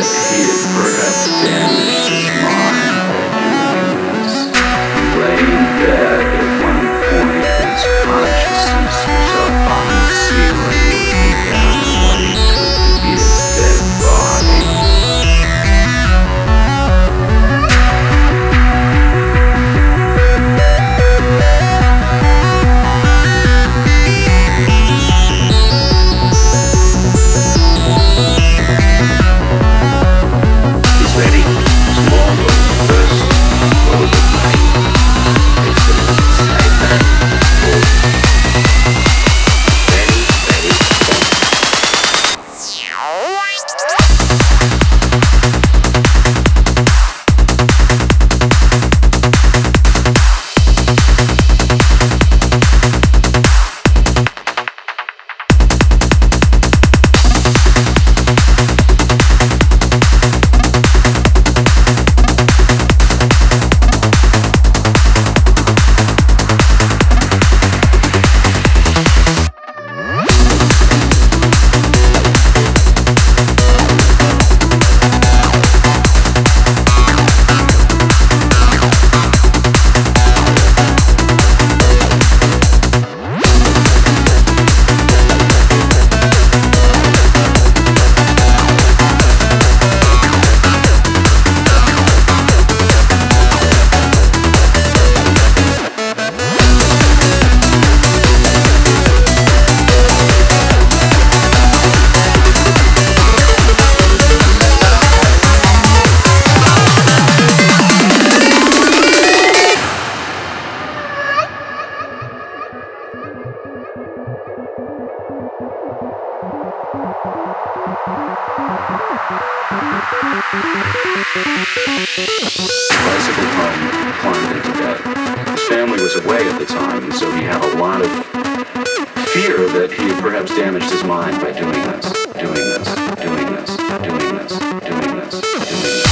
that he had perhaps damaged his mind by doing this. He lay in bed at one point, his consciousness was up on the ceiling, looking down at what he took to be his dead body. Bicycle home, climbed into bed. His family was away at the time, and so he had a lot of fear that he had perhaps damaged his mind by doing this, doing this, doing this, doing this, doing this, doing this.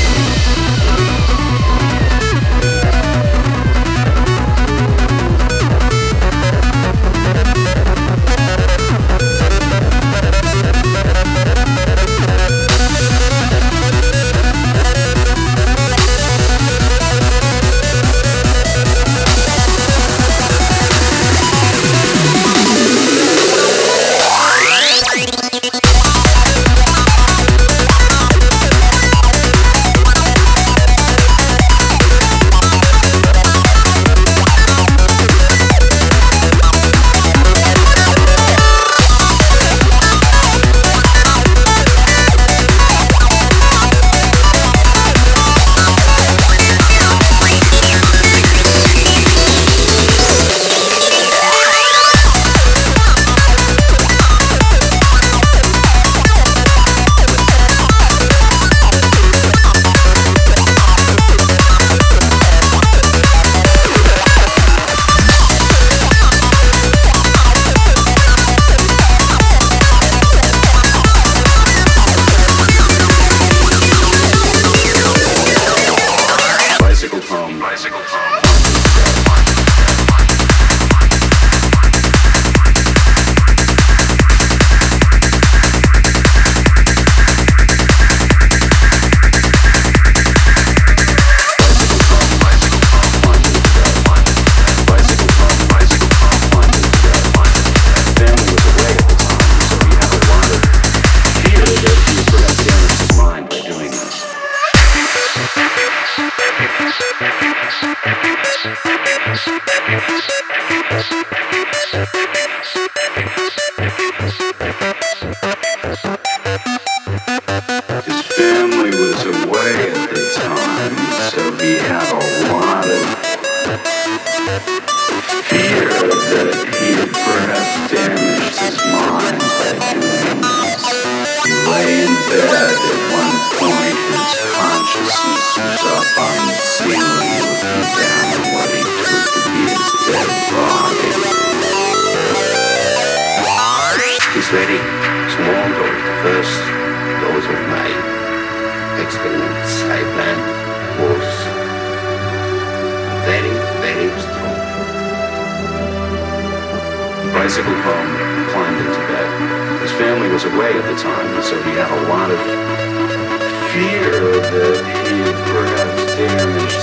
Ready, small doors, the first doors of my experiment, I planned was very, very strong. Bicycled home, climbed into bed. His family was away at the time, and so he had a lot of fear that he had perhaps damaged